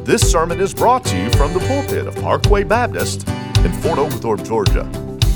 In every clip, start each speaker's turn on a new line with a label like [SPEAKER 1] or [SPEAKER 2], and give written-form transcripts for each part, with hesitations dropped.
[SPEAKER 1] This sermon is brought to you from the pulpit of Parkway Baptist in Fort Oglethorpe, Georgia.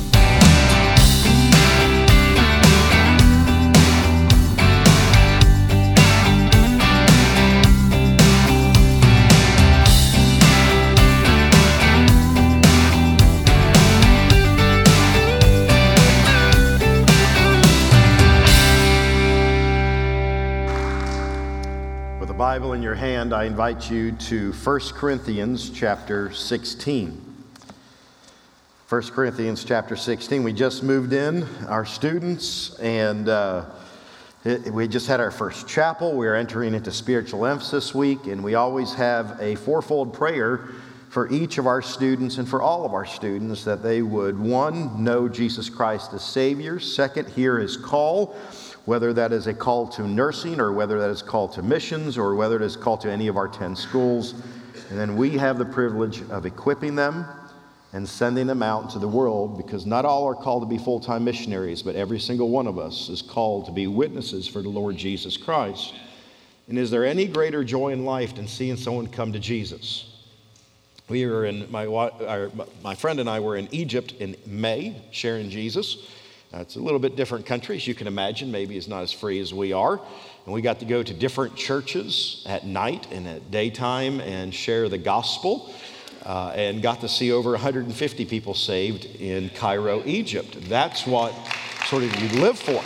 [SPEAKER 2] Bible in your hand, I invite you to 1 Corinthians chapter 16. 1 Corinthians chapter 16. We just moved in, our students, and we just had our first chapel. We are entering into spiritual emphasis week, and we always have a fourfold prayer for each of our students and for all of our students, that they would, one, know Jesus Christ as Savior, second, hear His call, whether that is a call to nursing or whether that is a call to missions or whether it is a call to any of our 10 schools. And then we have the privilege of equipping them and sending them out into the world, because not all are called to be full-time missionaries, but every single one of us is called to be witnesses for the Lord Jesus Christ. And is there any greater joy in life than seeing someone come to Jesus? We were in, my friend and I were in Egypt in May sharing Jesus. It's a little bit different country, as you can imagine. Maybe it's not as free as we are. And we got to go to different churches at night and at daytime and share the gospel, and got to see over 150 people saved in Cairo, Egypt. That's what sort of you live for.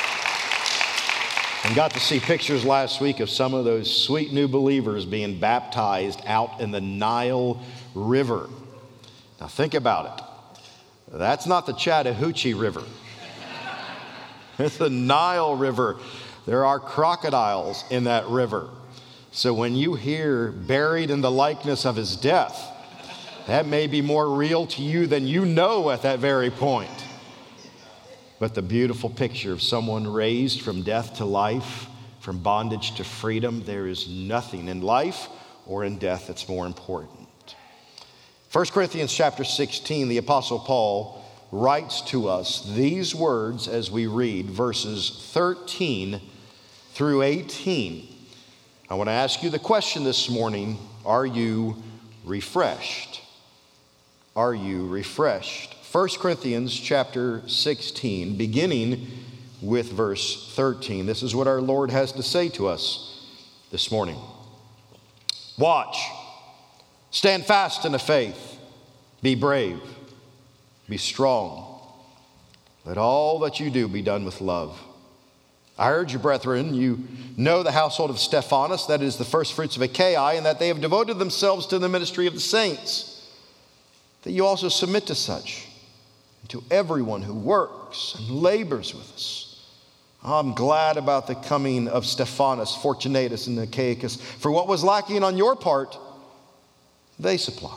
[SPEAKER 2] And got to see pictures last week of some of those sweet new believers being baptized out in the Nile River. Now think about it. That's not the Chattahoochee River. It's the Nile River. There are crocodiles in that river. So when you hear buried in the likeness of his death, that may be more real to you than you know at that very point. But the beautiful picture of someone raised from death to life, from bondage to freedom, there is nothing in life or in death that's more important. 1 Corinthians chapter 16, the Apostle Paul writes to us these words as we read verses 13 through 18. I want to ask you the question this morning: are you refreshed? Are you refreshed? 1 Corinthians chapter 16, beginning with verse 13. This is what our Lord has to say to us this morning. Watch, stand fast in the faith, be brave, be strong. Let all that you do be done with love. I urge you, brethren, you know the household of Stephanas, that is the first fruits of Achaia, and that they have devoted themselves to the ministry of the saints, that you also submit to such, and to everyone who works and labors with us. I'm glad about the coming of Stephanas, Fortunatus, and Achaicus, for what was lacking on your part, they supplied.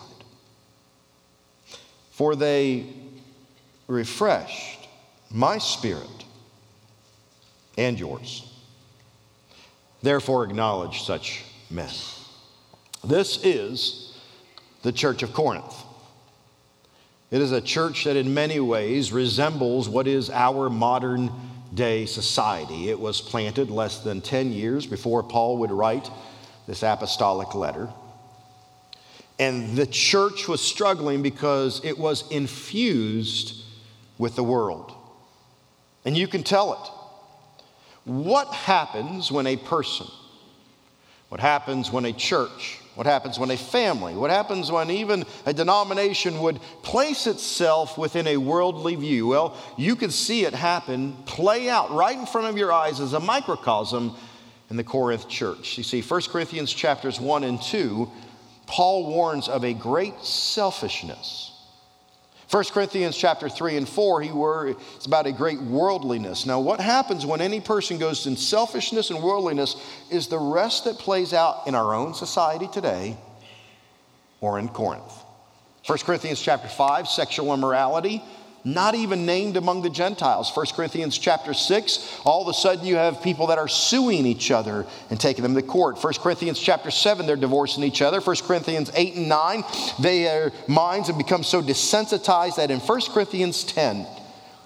[SPEAKER 2] For they refreshed my spirit and yours. Therefore acknowledge such men. This is the church of Corinth. It is a church that in many ways resembles what is our modern day society. It was planted less than 10 years before Paul would write this apostolic letter. And the church was struggling because it was infused with the world. And you can tell it. What happens when a person, what happens when a church, what happens when a family, what happens when even a denomination would place itself within a worldly view? Well, you can see it happen, play out right in front of your eyes as a microcosm in the Corinth church. You see, 1 Corinthians chapters 1 and 2, Paul warns of a great selfishness. 1 Corinthians chapter 3 and 4, it's about a great worldliness. Now, what happens when any person goes in selfishness and worldliness is the rest that plays out in our own society today or in Corinth. 1 Corinthians chapter 5, sexual immorality, not even named among the Gentiles. 1 Corinthians chapter 6, all of a sudden you have people that are suing each other and taking them to court. 1 Corinthians chapter 7, they're divorcing each other. 1 Corinthians 8 and 9, their minds have become so desensitized that in 1 Corinthians 10,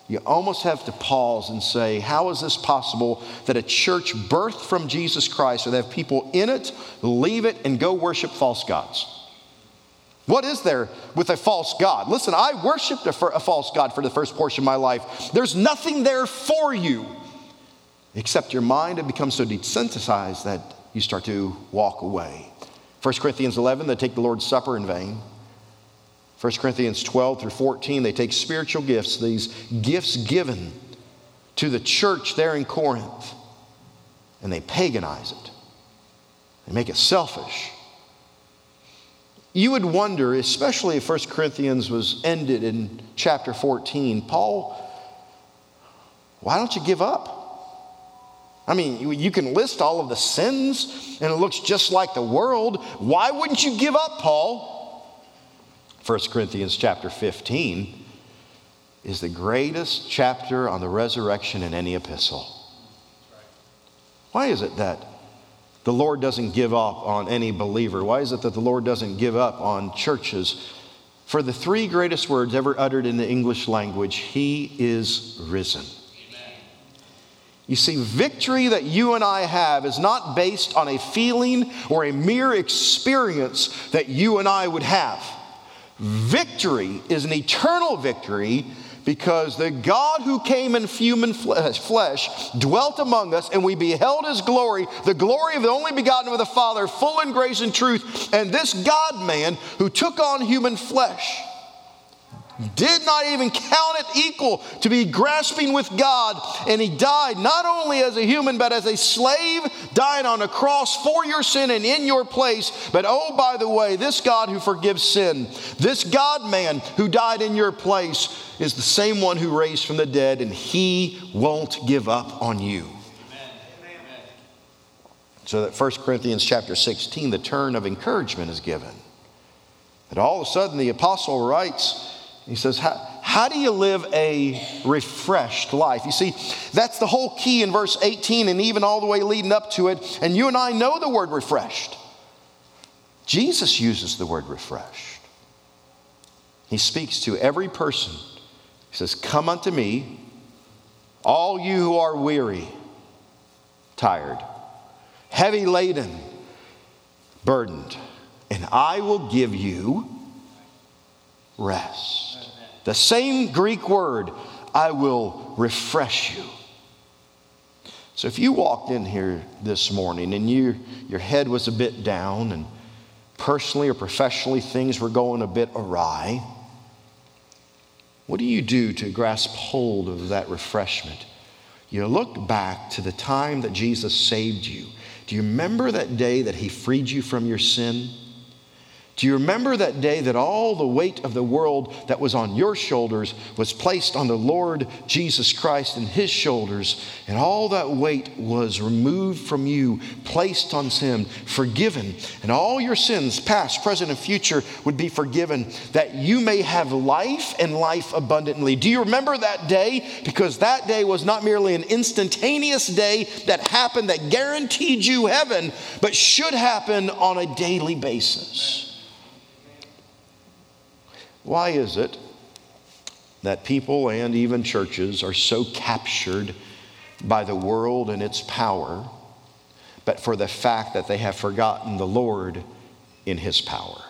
[SPEAKER 2] you almost have to pause and say, how is this possible that a church birthed from Jesus Christ would have people in it, leave it, and go worship false gods? What is there with a false god? Listen, I worshiped a false god for the first portion of my life. There's nothing there for you except your mind had become so desensitized that you start to walk away. 1 Corinthians 11, they take the Lord's Supper in vain. 1 Corinthians 12 through 14, they take spiritual gifts, these gifts given to the church there in Corinth, and they paganize it. They make it selfish. You would wonder, especially if 1 Corinthians was ended in chapter 14, Paul, why don't you give up? I mean, you can list all of the sins, and it looks just like the world. Why wouldn't you give up, Paul? 1 Corinthians chapter 15 is the greatest chapter on the resurrection in any epistle. Why is it that the Lord doesn't give up on any believer? Why is it that the Lord doesn't give up on churches? For the three greatest words ever uttered in the English language, He is risen. You see, victory that you and I have is not based on a feeling or a mere experience that you and I would have. Victory is an eternal victory because the God who came in human flesh dwelt among us, and we beheld His glory, the glory of the only begotten of the Father, full in grace and truth. And this God-man who took on human flesh did not even count it equal to be grasping with God. And He died not only as a human, but as a slave, dying on a cross for your sin and in your place. But oh, by the way, this God who forgives sin, this God-man who died in your place, is the same one who raised from the dead, and He won't give up on you. Amen. So that 1 Corinthians chapter 16, the turn of encouragement is given. That all of a sudden the apostle writes, he says, how do you live a refreshed life? You see, that's the whole key in verse 18 and even all the way leading up to it. And you and I know the word refreshed. Jesus uses the word refreshed. He speaks to every person. He says, come unto me, all you who are weary, tired, heavy laden, burdened, and I will give you rest. The same Greek word, I will refresh you. So if you walked in here this morning and your head was a bit down and personally or professionally things were going a bit awry, what do you do to grasp hold of that refreshment? You look back to the time that Jesus saved you. Do you remember that day that He freed you from your sin? Do you remember that day that all the weight of the world that was on your shoulders was placed on the Lord Jesus Christ and His shoulders, and all that weight was removed from you, placed on Him, forgiven, and all your sins, past, present, and future, would be forgiven, that you may have life and life abundantly? Do you remember that day? Because that day was not merely an instantaneous day that happened that guaranteed you heaven, but should happen on a daily basis. Why is it that people and even churches are so captured by the world and its power, but for the fact that they have forgotten the Lord in His power?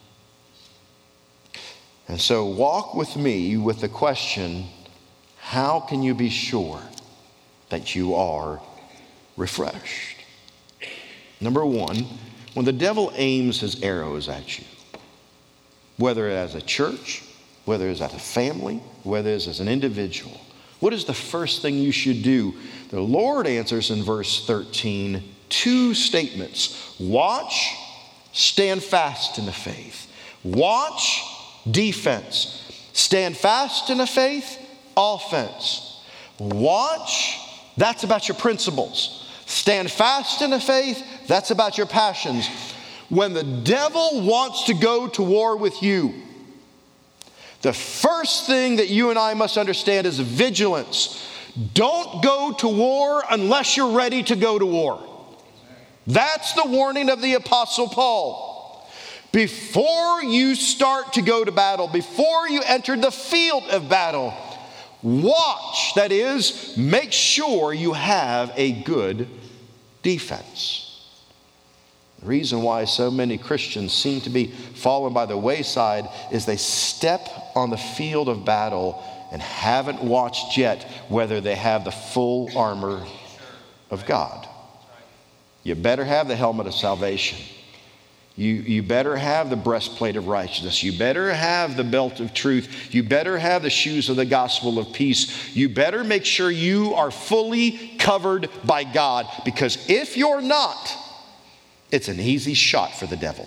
[SPEAKER 2] And so walk with me with the question, how can you be sure that you are refreshed? Number one, when the devil aims his arrows at you, whether as a church, whether it's as a family, whether it's as an individual, what is the first thing you should do? The Lord answers in verse 13 two statements. Watch, stand fast in the faith. Watch, defense. Stand fast in the faith, offense. Watch, that's about your principles. Stand fast in the faith, that's about your passions. When the devil wants to go to war with you, the first thing that you and I must understand is vigilance. Don't go to war unless you're ready to go to war. That's the warning of the Apostle Paul. Before you start to go to battle, before you enter the field of battle, Watch, that is, make sure you have a good defense. The reason why so many Christians seem to be fallen by the wayside is they step on the field of battle and haven't watched yet whether they have the full armor of God. You better have the helmet of salvation. You better have the breastplate of righteousness. You better have the belt of truth. You better have the shoes of the gospel of peace. You better make sure you are fully covered by God, because if you're not, it's an easy shot for the devil.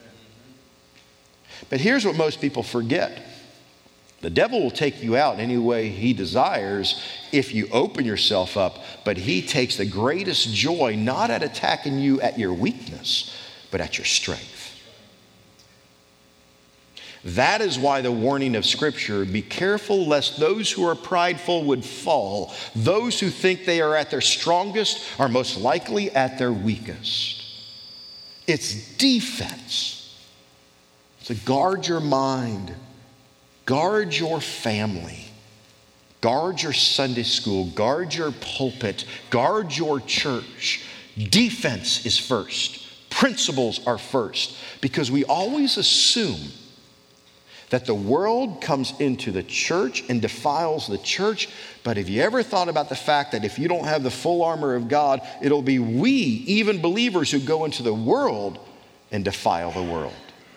[SPEAKER 2] But here's what most people forget. The devil will take you out any way he desires if you open yourself up, but he takes the greatest joy not at attacking you at your weakness, but at your strength. That is why the warning of Scripture, be careful lest those who are prideful would fall. Those who think they are at their strongest are most likely at their weakest. It's defense. So guard your mind, guard your family, guard your Sunday school, guard your pulpit, guard your church. Defense is first. Principles are first, because we always assume that the world comes into the church and defiles the church. But have you ever thought about the fact that if you don't have the full armor of God, it'll be we, even believers, who go into the world and defile the world?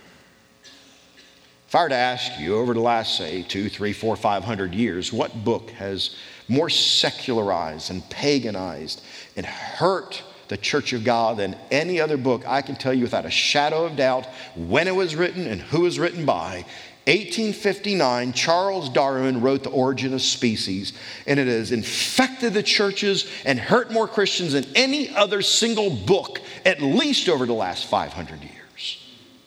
[SPEAKER 2] If I were to ask you over the last, say, 200, 300, 400, 500 years, what book has more secularized and paganized and hurt the Church of God than any other book, I can tell you without a shadow of doubt when it was written and who it was written by. 1859, Charles Darwin wrote The Origin of Species, and it has infected the churches and hurt more Christians than any other single book, at least over the last 500 years.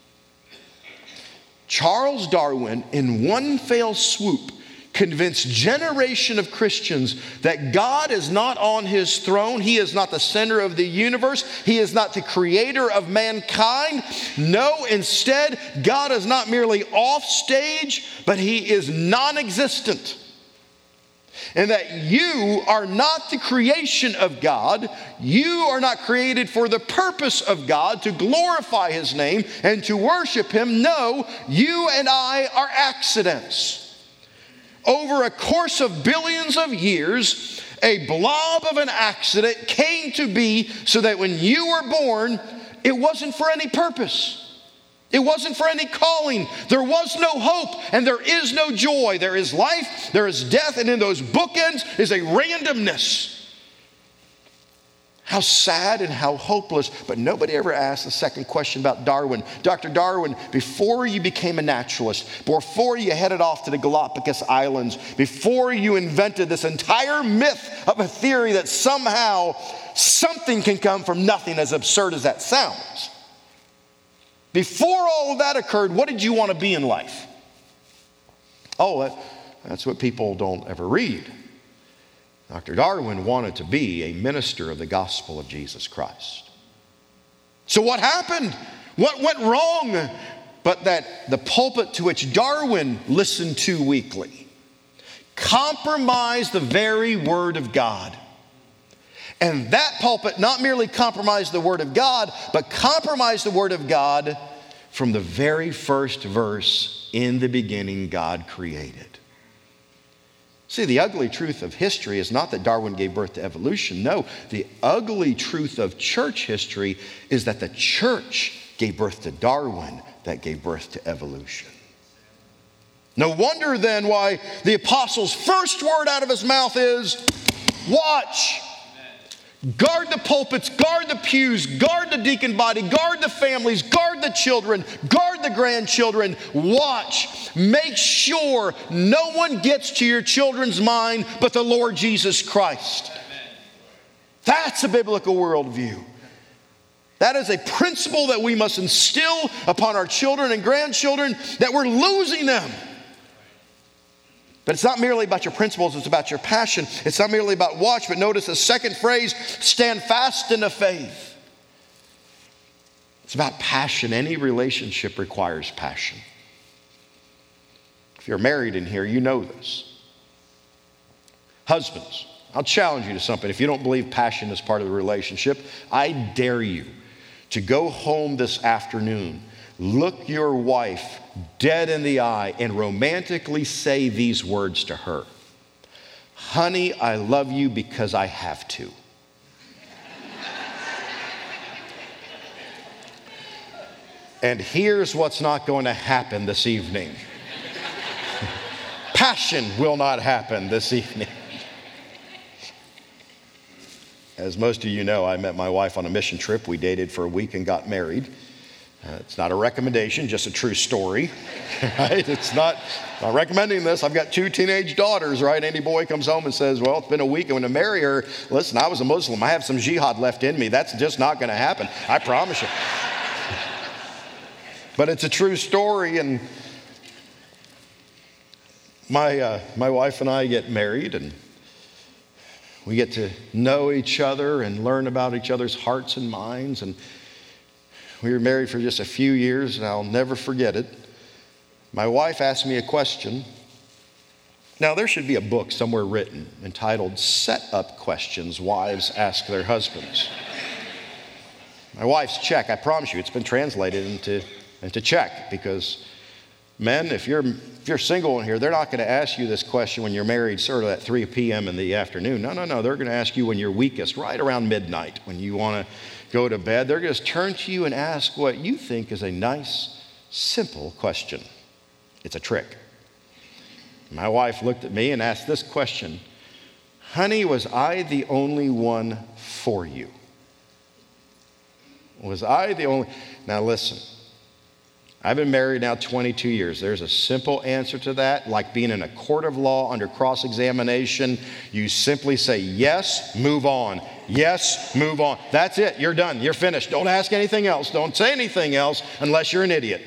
[SPEAKER 2] Charles Darwin, in one fell swoop, convinced generation of Christians that God is not on his throne. He is not the center of the universe. He is not the creator of mankind. No, instead, God is not merely off stage, but he is non-existent. And that you are not the creation of God. You are not created for the purpose of God, to glorify his name and to worship him. No, you and I are accidents. Over a course of billions of years, a blob of an accident came to be so that when you were born, it wasn't for any purpose. It wasn't for any calling. There was no hope and there is no joy. There is life, there is death, and in those bookends is a randomness. How sad and how hopeless. But nobody ever asked the second question about Darwin. Dr. Darwin, before you became a naturalist, before you headed off to the Galapagos Islands, before you invented this entire myth of a theory that somehow something can come from nothing, as absurd as that sounds, before all of that occurred, what did you want to be in life? Oh, that's what people don't ever read. Dr. Darwin wanted to be a minister of the gospel of Jesus Christ. So what happened? What went wrong? But that the pulpit to which Darwin listened to weekly compromised the very word of God. And that pulpit not merely compromised the word of God, but compromised the word of God from the very first verse, in the beginning God created. See, the ugly truth of history is not that Darwin gave birth to evolution. No, the ugly truth of church history is that the church gave birth to Darwin, that gave birth to evolution. No wonder then why the apostle's first word out of his mouth is, watch. Guard the pulpits, guard the pews, guard the deacon body, guard the families, guard the children, guard the grandchildren. Watch. Make sure no one gets to your children's mind but the Lord Jesus Christ. That's a biblical worldview. That is a principle that we must instill upon our children and grandchildren, that we're losing them. But it's not merely about your principles, it's about your passion. It's not merely about watch, but notice the second phrase, stand fast in the faith. It's about passion. Any relationship requires passion. If you're married in here, you know this. Husbands, I'll challenge you to something. If you don't believe passion is part of the relationship, I dare you to go home this afternoon, look your wife dead in the eye, and romantically say these words to her. Honey, I love you because I have to. And here's what's not going to happen this evening. Passion will not happen this evening. As most of you know, I met my wife on a mission trip. We dated for a week and got married. It's not a recommendation, just a true story, right? It's not recommending this. I've got 2 teenage daughters, right? Any boy comes home and says, well, it's been a week, I'm going to marry her. Listen, I was a Muslim. I have some jihad left in me. That's just not going to happen. I promise you. But it's a true story, and my wife and I get married, and we get to know each other and learn about each other's hearts and minds. And we were married for just a few years, and I'll never forget it. My wife asked me a question. Now, there should be a book somewhere written entitled Set-Up Questions Wives Ask Their Husbands. My wife's Czech. I promise you, it's been translated into Czech, because men, if you're single in here, they're not going to ask you this question when you're married sort of at 3 p.m. in the afternoon. No. They're going to ask you when you're weakest, right around midnight, when you want to go to bed. They're going to turn to you and ask what you think is a nice, simple question. It's a trick. My wife looked at me and asked this question. Honey, was I the only one for you? Was I the only? Now listen. I've been married now 22 years. There's a simple answer to that, like being in a court of law under cross-examination. You simply say, yes, move on. Yes, move on. That's it. You're done. You're finished. Don't ask anything else. Don't say anything else unless you're an idiot.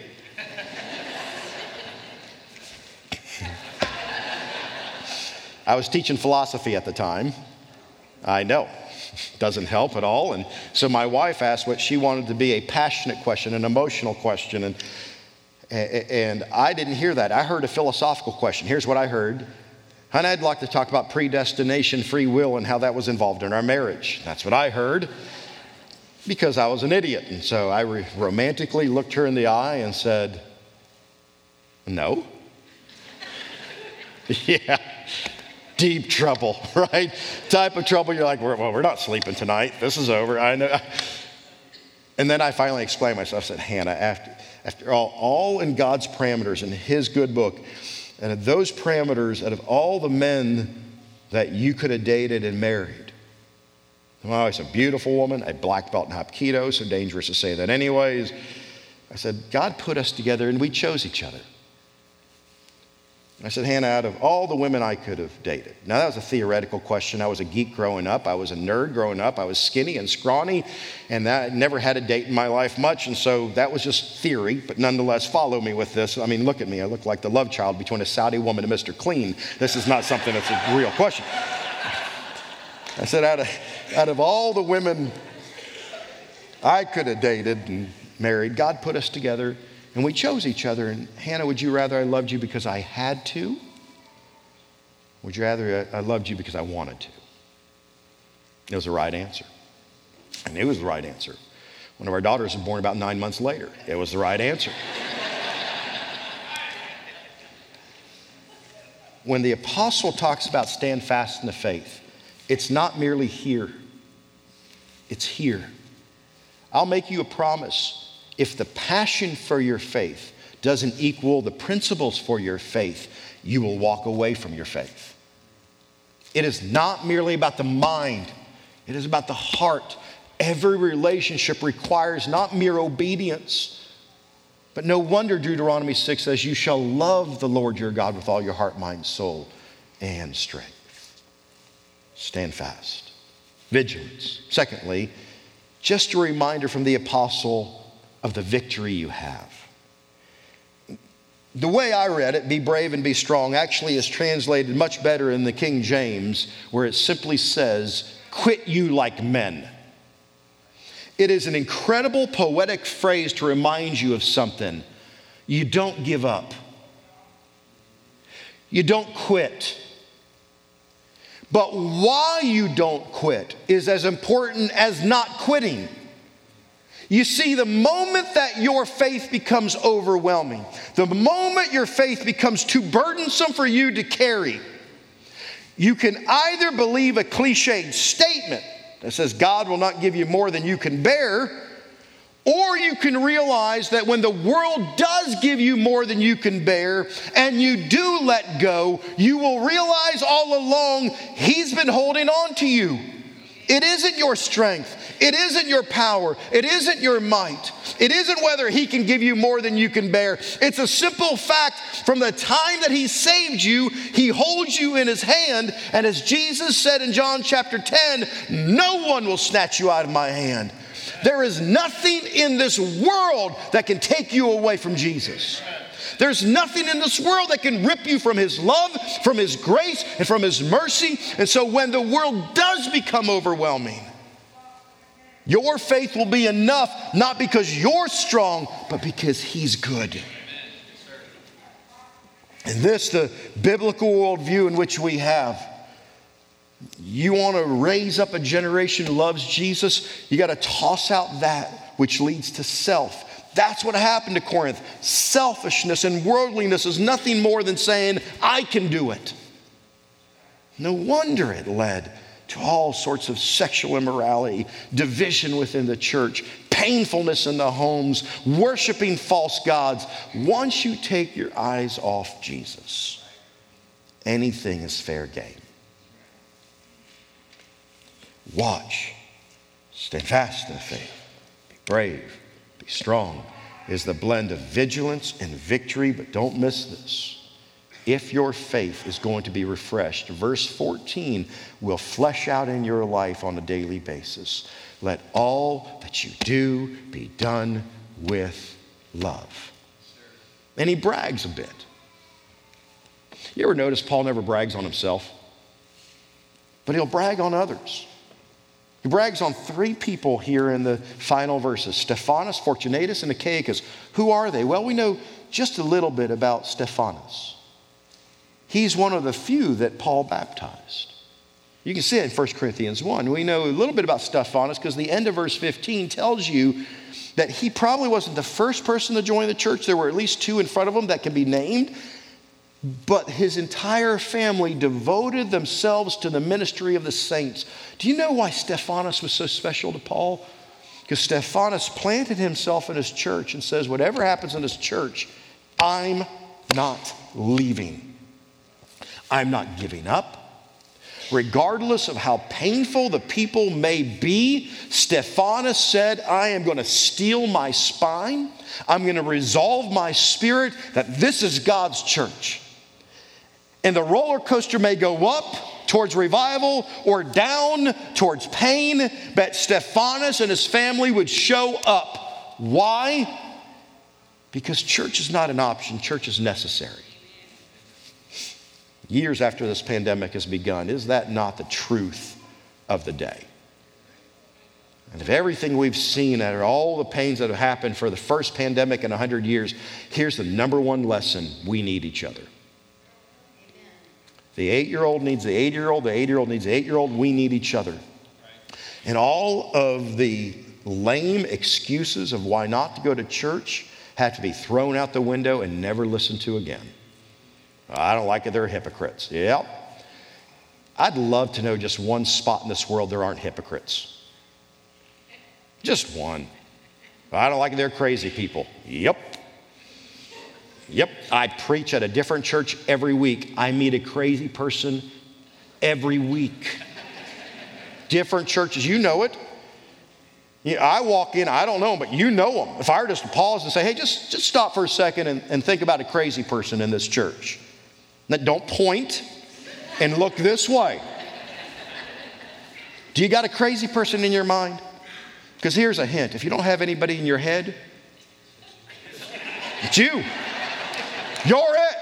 [SPEAKER 2] I was teaching philosophy at the time. I know. Doesn't help at all. And so my wife asked what she wanted to be a passionate question, an emotional question. And I didn't hear that. I heard a philosophical question. Here's what I heard. Honey, I'd like to talk about predestination, free will, and how that was involved in our marriage. That's what I heard, because I was an idiot. And so I romantically looked her in the eye and said, no. Yeah. Deep trouble, right? Type of trouble you're like, well, we're not sleeping tonight. This is over. I know. And then I finally explained myself. I said, Hannah, after all in God's parameters, in His good book, and of those parameters, out of all the men that you could have dated and married, my wife's a beautiful woman, a black belt in Hapkido, so dangerous to say that anyways. I said, God put us together and we chose each other. I said, Hannah, out of all the women I could have dated. Now, that was a theoretical question. I was a geek growing up. I was a nerd growing up. I was skinny and scrawny, and I never had a date in my life much, and so that was just theory, but nonetheless, follow me with this. I mean, look at me. I look like the love child between a Saudi woman and Mr. Clean. This is not something that's a real question. I said, out of all the women I could have dated and married, God put us together. And we chose each other. And Hannah, would you rather I loved you because I had to? Would you rather I loved you because I wanted to? It was the right answer. I knew it was the right answer. One of our daughters was born about 9 months later. It was the right answer. When the apostle talks about stand fast in the faith, it's not merely here. It's here. I'll make you a promise. If the passion for your faith doesn't equal the principles for your faith, you will walk away from your faith. It is not merely about the mind. It is about the heart. Every relationship requires not mere obedience, but no wonder Deuteronomy 6 says, you shall love the Lord your God with all your heart, mind, soul, and strength. Stand fast. Vigilance. Secondly, just a reminder from the apostle of the victory you have. The way I read it, be brave and be strong, actually is translated much better in the King James, where it simply says, quit you like men. It is an incredible poetic phrase to remind you of something. You don't give up. You don't quit. But why you don't quit is as important as not quitting. You see, the moment that your faith becomes overwhelming, the moment your faith becomes too burdensome for you to carry, you can either believe a cliched statement that says God will not give you more than you can bear, or you can realize that when the world does give you more than you can bear and you do let go, you will realize all along He's been holding on to you. It isn't your strength. It isn't your power. It isn't your might. It isn't whether He can give you more than you can bear. It's a simple fact. From the time that He saved you, He holds you in His hand. And as Jesus said in John chapter 10, no one will snatch you out of my hand. There is nothing in this world that can take you away from Jesus. There's nothing in this world that can rip you from His love, from His grace, and from His mercy. And so when the world does become overwhelming, your faith will be enough, not because you're strong, but because He's good. And this, the biblical worldview in which we have. You want to raise up a generation who loves Jesus, you got to toss out that which leads to self. That's what happened to Corinth. Selfishness and worldliness is nothing more than saying, I can do it. No wonder it led to all sorts of sexual immorality, division within the church, painfulness in the homes, worshiping false gods. Once you take your eyes off Jesus, anything is fair game. Watch, stand fast in the faith, be brave, be strong, is the blend of vigilance and victory. But don't miss this. If your faith is going to be refreshed, verse 14 will flesh out in your life on a daily basis. Let all that you do be done with love. And he brags a bit. You ever notice Paul never brags on himself? But he'll brag on others. He brags on three people here in the final verses: Stephanas, Fortunatus, and Achaicus. Who are they? Well, we know just a little bit about Stephanas. He's one of the few that Paul baptized. You can see it in 1 Corinthians 1. We know a little bit about Stephanas because the end of verse 15 tells you that he probably wasn't the first person to join the church. There were at least two in front of him that can be named. But his entire family devoted themselves to the ministry of the saints. Do you know why Stephanas was so special to Paul? Because Stephanas planted himself in his church and says, whatever happens in this church, I'm not leaving. I'm not giving up. Regardless of how painful the people may be, Stephanas said, I am going to steel my spine. I'm going to resolve my spirit that this is God's church. And the roller coaster may go up towards revival or down towards pain, but Stephanas and his family would show up. Why? Because church is not an option, church is necessary. Years after this pandemic has begun, is that not the truth of the day? And of everything we've seen, and all the pains that have happened for the first pandemic in 100 years, here's the number one lesson: we need each other. The 8-year-old needs the 8-year-old, the 8-year-old needs the 8-year-old, we need each other. And all of the lame excuses of why not to go to church have to be thrown out the window and never listened to again. I don't like it, they're hypocrites. Yep. I'd love to know just one spot in this world there aren't hypocrites. Just one. I don't like it, they're crazy people. Yep. I preach at a different church every week. I meet a crazy person every week. Different churches, you know it. I walk in, I don't know them, but you know them. If I were just to pause and say, hey, just stop for a second and think about a crazy person in this church. Now, don't point and look this way. Do you got a crazy person in your mind? Because here's a hint. If you don't have anybody in your head, it's you. You're it.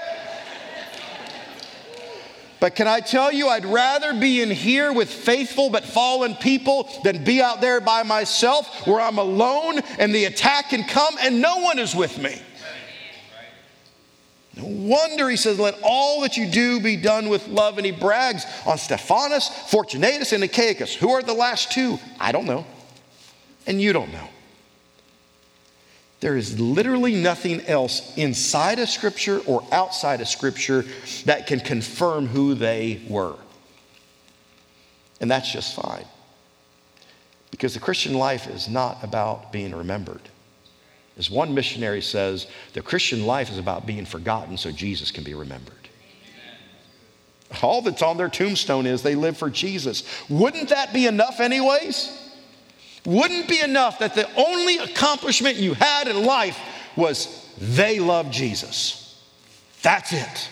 [SPEAKER 2] But can I tell you, I'd rather be in here with faithful but fallen people than be out there by myself where I'm alone and the attack can come and no one is with me. No No wonder he says, let all that you do be done with love. And he brags on Stephanas, Fortunatus, and Achaicus. Who are the last two? I don't know. And you don't know. There is literally nothing else inside of Scripture or outside of Scripture that can confirm who they were. And that's just fine. Because the Christian life is not about being remembered. As one missionary says, the Christian life is about being forgotten so Jesus can be remembered. All that's on their tombstone is they live for Jesus. Wouldn't that be enough anyways? Wouldn't it be enough that the only accomplishment you had in life was they loved Jesus? That's it.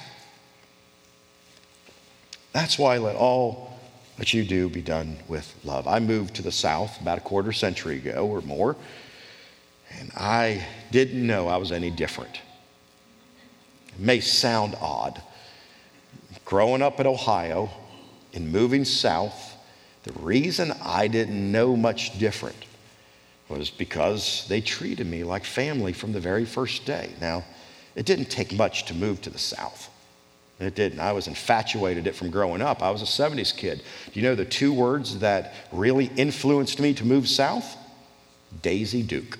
[SPEAKER 2] That's why let all that you do be done with love. I moved to the South about a quarter century ago or more, and I didn't know I was any different. It may sound odd. Growing up in Ohio and moving south, the reason I didn't know much different was because they treated me like family from the very first day. Now, it didn't take much to move to the South. It didn't. I was infatuated it from growing up. I was a 70s kid. Do you know the two words that really influenced me to move south? Daisy Duke.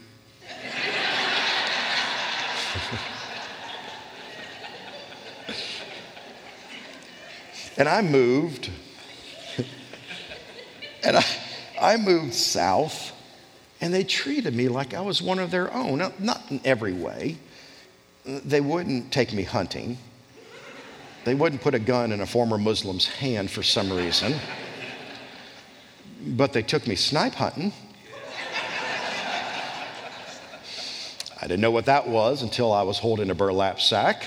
[SPEAKER 2] And I moved. And I moved south, and they treated me like I was one of their own. Now, not in every way. They wouldn't take me hunting. They wouldn't put a gun in a former Muslim's hand for some reason. But they took me snipe hunting. I didn't know what that was until I was holding a burlap sack.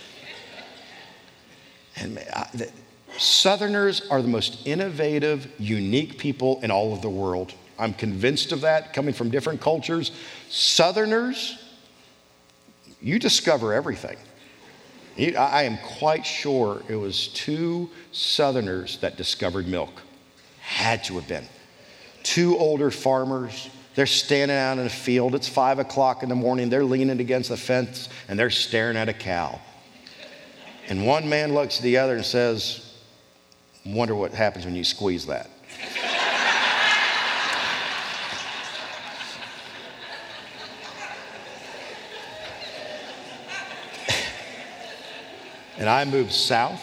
[SPEAKER 2] And Southerners are the most innovative, unique people in all of the world. I'm convinced of that, coming from different cultures. Southerners, you discover everything. I am quite sure it was two Southerners that discovered milk. Had to have been. Two older farmers. They're standing out in a field. It's 5 o'clock in the morning. They're leaning against the fence, and they're staring at a cow. And one man looks at the other and says, wonder what happens when you squeeze that. And I moved south,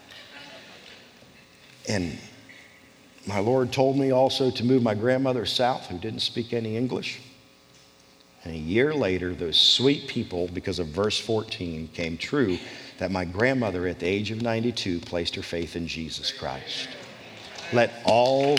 [SPEAKER 2] and my Lord told me also to move my grandmother south, who didn't speak any English. And a year later, those sweet people, because of verse 14, came true, that my grandmother at the age of 92 placed her faith in Jesus Christ. Let all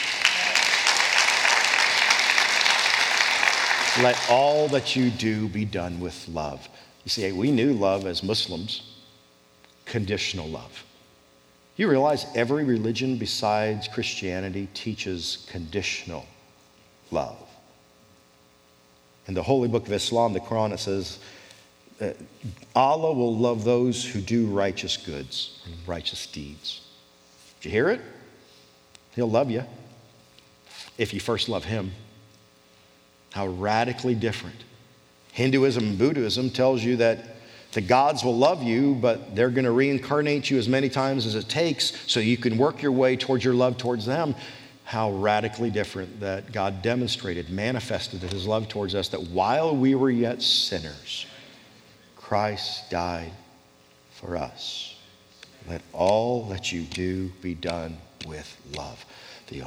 [SPEAKER 2] that you do be done with love. You see, we knew love as Muslims, conditional love. You realize every religion besides Christianity teaches conditional love. In the Holy Book of Islam, the Quran, it says, Allah will love those who do righteous goods and righteous deeds. Did you hear it? He'll love you if you first love him. How radically different. Hinduism and Buddhism tells you that the gods will love you, but they're going to reincarnate you as many times as it takes so you can work your way towards your love towards them. How radically different that God demonstrated, manifested his love towards us, that while we were yet sinners, Christ died for us. Let all that you do be done with love. The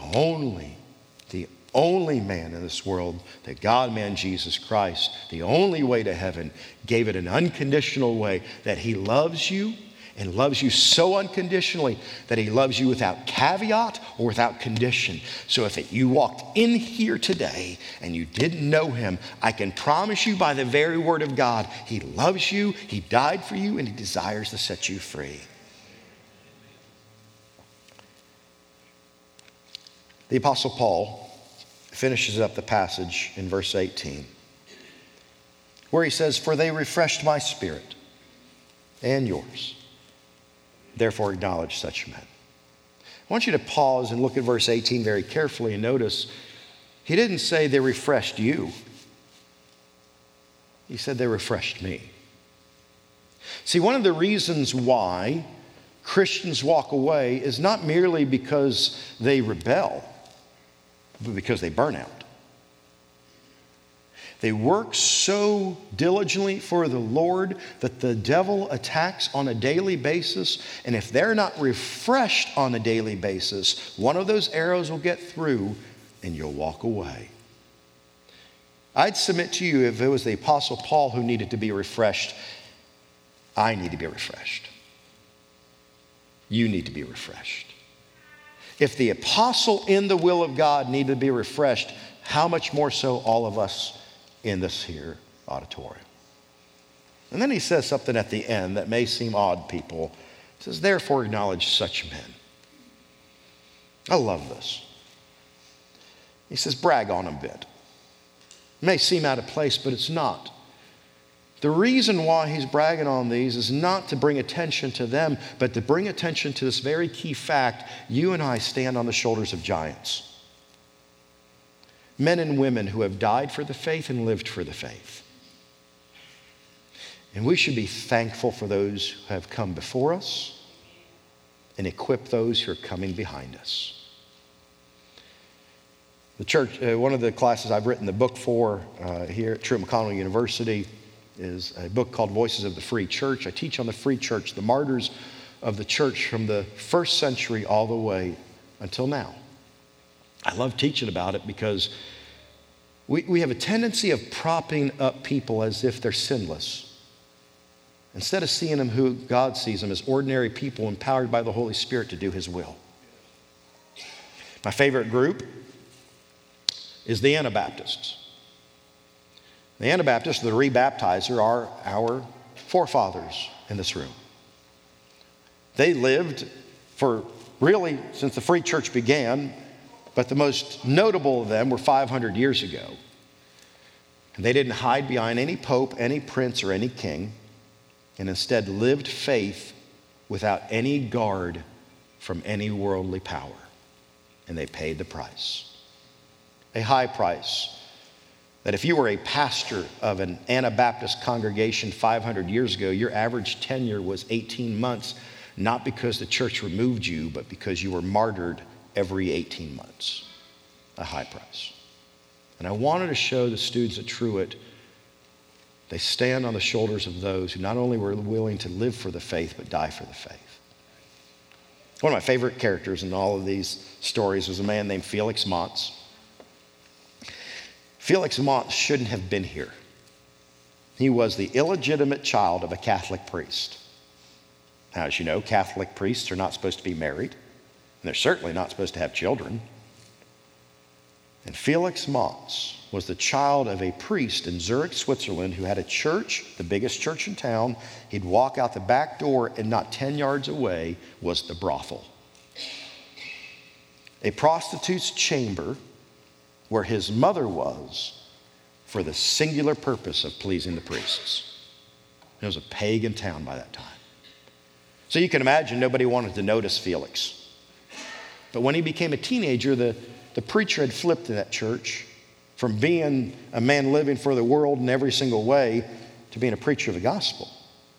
[SPEAKER 2] only man in this world, the God-man Jesus Christ, the only way to heaven, gave it an unconditional way, that he loves you and loves you so unconditionally that he loves you without caveat or without condition. So if you walked in here today and you didn't know him, I can promise you by the very word of God, he loves you, he died for you, and he desires to set you free. The Apostle Paul finishes up the passage in verse 18, where he says, "For they refreshed my spirit and yours. Therefore acknowledge such men." I want you to pause and look at verse 18 very carefully and notice he didn't say they refreshed you. He said they refreshed me. See, one of the reasons why Christians walk away is not merely because they rebel, but because they burn out. They work so diligently for the Lord that the devil attacks on a daily basis. And if they're not refreshed on a daily basis, one of those arrows will get through and you'll walk away. I'd submit to you, if it was the Apostle Paul who needed to be refreshed, I need to be refreshed. You need to be refreshed. If the apostle in the will of God needed to be refreshed, how much more so all of us in this here auditorium. And then he says something at the end that may seem odd, people. He says, therefore acknowledge such men. I love this. He says, brag on them a bit. It may seem out of place, but it's not. The reason why he's bragging on these is not to bring attention to them, but to bring attention to this very key fact: you and I stand on the shoulders of giants. Men and women who have died for the faith and lived for the faith. And we should be thankful for those who have come before us and equip those who are coming behind us. The church, one of the classes I've written the book for here at Truett McConnell University is a book called Voices of the Free Church. I teach on the free church, the martyrs of the church from the first century all the way until now. I love teaching about it because we have a tendency of propping up people as if they're sinless, instead of seeing them who God sees them as ordinary people empowered by the Holy Spirit to do His will. My favorite group is the Anabaptists. The Anabaptists, the rebaptizer, are our forefathers in this room. They lived for really since the free church began, but the most notable of them were 500 years ago. And they didn't hide behind any pope, any prince, or any king, and instead lived faith without any guard from any worldly power. And they paid the price. A high price. That if you were a pastor of an Anabaptist congregation 500 years ago, your average tenure was 18 months, not because the church removed you, but because you were martyred every 18 months. A high price. And I wanted to show the students at Truett, they stand on the shoulders of those who not only were willing to live for the faith, but die for the faith. One of my favorite characters in all of these stories was a man named Felix Montz. Felix Montz shouldn't have been here. He was the illegitimate child of a Catholic priest. Now, as you know, Catholic priests are not supposed to be married, and they're certainly not supposed to have children. And Felix Montz was the child of a priest in Zurich, Switzerland, who had a church, the biggest church in town. He'd walk out the back door, and not 10 yards away was the brothel. A prostitute's chamber where his mother was for the singular purpose of pleasing the priests. It was a pagan town by that time. So you can imagine nobody wanted to notice Felix. But when he became a teenager, the preacher had flipped in that church from being a man living for the world in every single way to being a preacher of the gospel.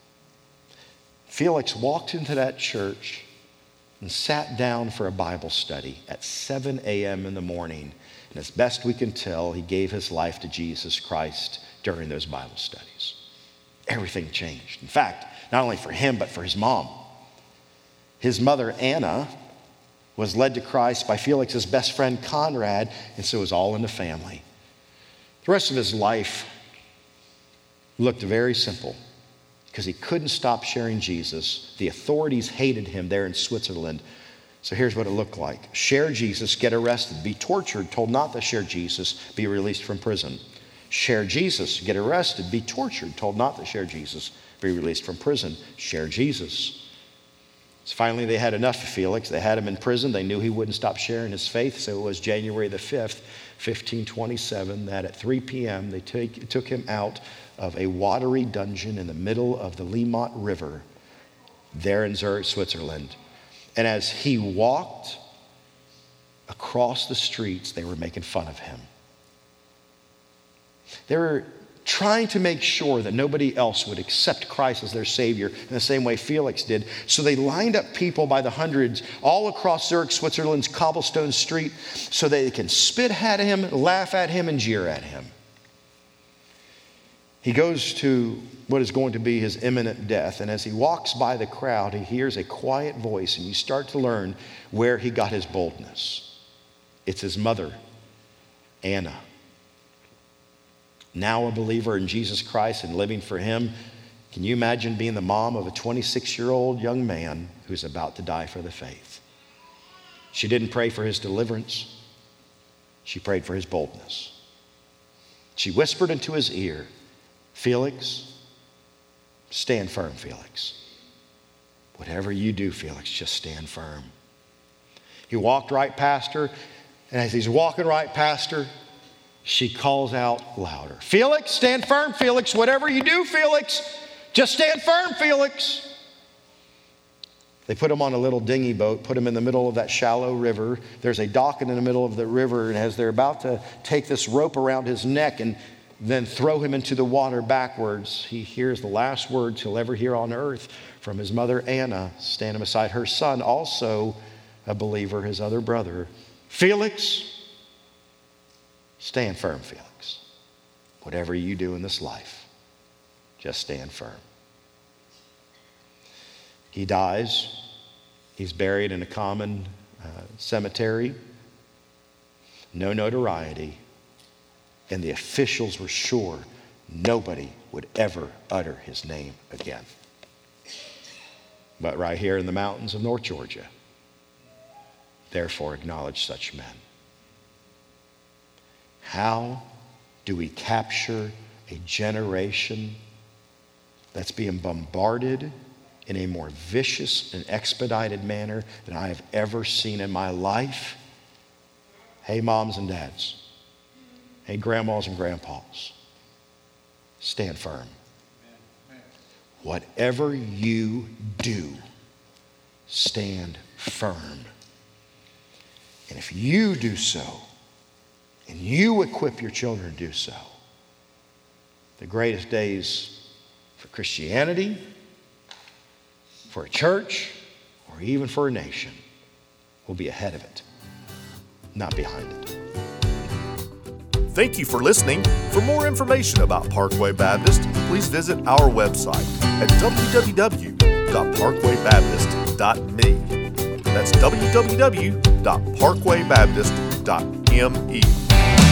[SPEAKER 2] Felix walked into that church and sat down for a Bible study at 7 a.m. in the morning. And as best we can tell, he gave his life to Jesus Christ during those Bible studies. Everything changed. In fact, not only for him, but for his mom. His mother, Anna, was led to Christ by Felix's best friend, Conrad, and so it was all in the family. The rest of his life looked very simple because he couldn't stop sharing Jesus. The authorities hated him there in Switzerland. So here's what it looked like. Share Jesus, get arrested, be tortured, told not to share Jesus, be released from prison. Share Jesus, get arrested, be tortured, told not to share Jesus, be released from prison. Share Jesus. So finally they had enough of Felix. They had him in prison. They knew he wouldn't stop sharing his faith. So it was January the 5th, 1527, that at 3 p.m. they took him out of a watery dungeon in the middle of the Limmat River there in Zurich, Switzerland. And as he walked across the streets, they were making fun of him. They were trying to make sure that nobody else would accept Christ as their Savior in the same way Felix did. So they lined up people by the hundreds all across Zurich, Switzerland's cobblestone street so they can spit at him, laugh at him, and jeer at him. He goes to what is going to be his imminent death, and as he walks by the crowd, he hears a quiet voice, and you start to learn where he got his boldness. It's his mother, Anna. Now a believer in Jesus Christ and living for him. Can you imagine being the mom of a 26-year-old young man who's about to die for the faith? She didn't pray for his deliverance. She prayed for his boldness. She whispered into his ear, Felix, stand firm, Felix. Whatever you do, Felix, just stand firm. He walked right past her, and as he's walking right past her, she calls out louder, Felix, stand firm, Felix. Whatever you do, Felix, just stand firm, Felix. They put him on a little dinghy boat, put him in the middle of that shallow river. There's a dock in the middle of the river, and as they're about to take this rope around his neck and then throw him into the water backwards, he hears the last words he'll ever hear on earth from his mother, Anna, standing beside her son, also a believer, his other brother. Felix, stand firm, Felix. Whatever you do in this life, just stand firm. He dies. He's buried in a common cemetery. No notoriety. And the officials were sure nobody would ever utter his name again. But right here in the mountains of North Georgia, therefore acknowledge such men. How do we capture a generation that's being bombarded in a more vicious and expedited manner than I have ever seen in my life? Hey, moms and dads. Hey, grandmas and grandpas. Stand firm. Whatever you do, stand firm. And if you do so, and you equip your children to do so, the greatest days for Christianity, for a church, or even for a nation will be ahead of it, not behind it.
[SPEAKER 1] Thank you for listening. For more information about Parkway Baptist, please visit our website at www.parkwaybaptist.me. That's www.parkwaybaptist.me.